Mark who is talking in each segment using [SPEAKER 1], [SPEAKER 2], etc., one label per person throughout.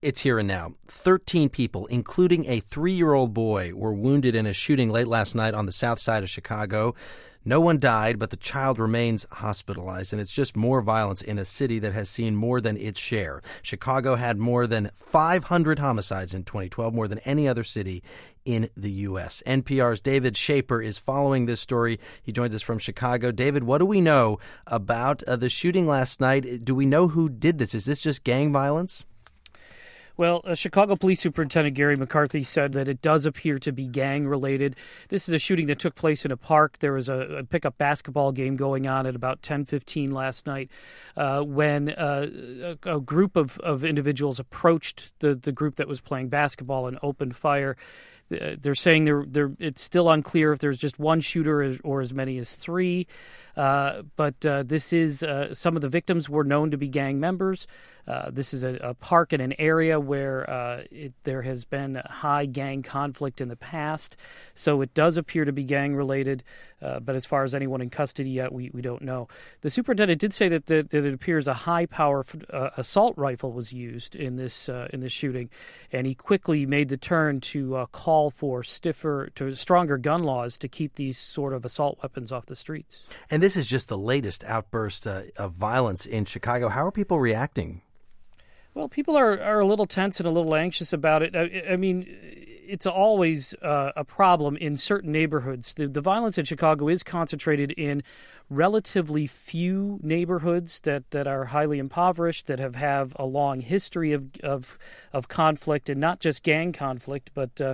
[SPEAKER 1] It's here and now. 13 people, including a 3-year-old boy, were wounded in a shooting late last night on the south side of Chicago. No one died, but the child remains hospitalized, and it's just more violence in a city that has seen more than its share. Chicago had more than 500 homicides in 2012, more than any other city in the U.S. NPR's David Schaper is following this story. He joins us from Chicago. David, what do we know about the shooting last night? Do we know who did this? Is this just gang violence?
[SPEAKER 2] Well, Chicago Police Superintendent Gary McCarthy said that it does appear to be gang-related. This is a shooting that took place in a park. There was a pickup basketball game going on at about 10:15 last night when a group of individuals approached the group that was playing basketball and opened fire. They're saying it's still unclear if there's just one shooter or as many as three. But this is some of the victims were known to be gang members. This is a park in an area where there has been high gang conflict in the past. So it does appear to be gang-related. But as far as anyone in custody yet, we don't know. The superintendent did say that it appears a high-power assault rifle was used in this shooting. And he quickly made the turn to call for stronger gun laws to keep these sort of assault weapons off the streets.
[SPEAKER 1] And this is just the latest outburst of violence in Chicago. How are people reacting?
[SPEAKER 2] Well, people are a little tense and a little anxious about it. I mean, it's always a problem in certain neighborhoods. The violence in Chicago is concentrated in relatively few neighborhoods that are highly impoverished, that have a long history of conflict, and not just gang conflict, but a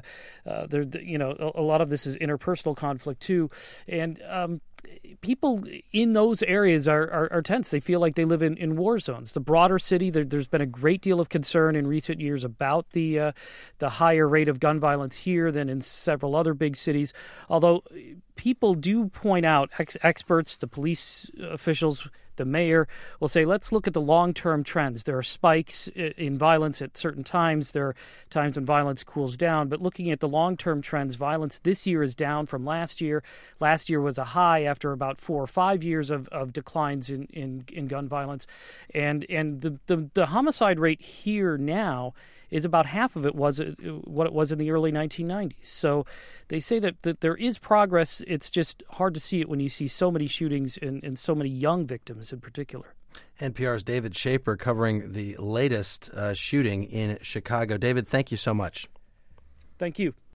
[SPEAKER 2] lot of this is interpersonal conflict too. And people in those areas are tense. They feel like they live in war zones. The broader city, there's been a great deal of concern in recent years about the higher rate of gun violence here than in several other big cities. Although people do point out, experts, the police officials, the mayor will say, let's look at the long-term trends. There are spikes in violence at certain times. There are times when violence cools down. But looking at the long-term trends, violence this year is down from last year. Last year was a high after about 4 or 5 years of declines in gun violence. And the homicide rate here now is about half of it was what it was in the early 1990s. So they say that there is progress. It's just hard to see it when you see so many shootings and so many young victims in particular.
[SPEAKER 1] NPR's David Schaper covering the latest shooting in Chicago. David, thank you so much.
[SPEAKER 2] Thank you.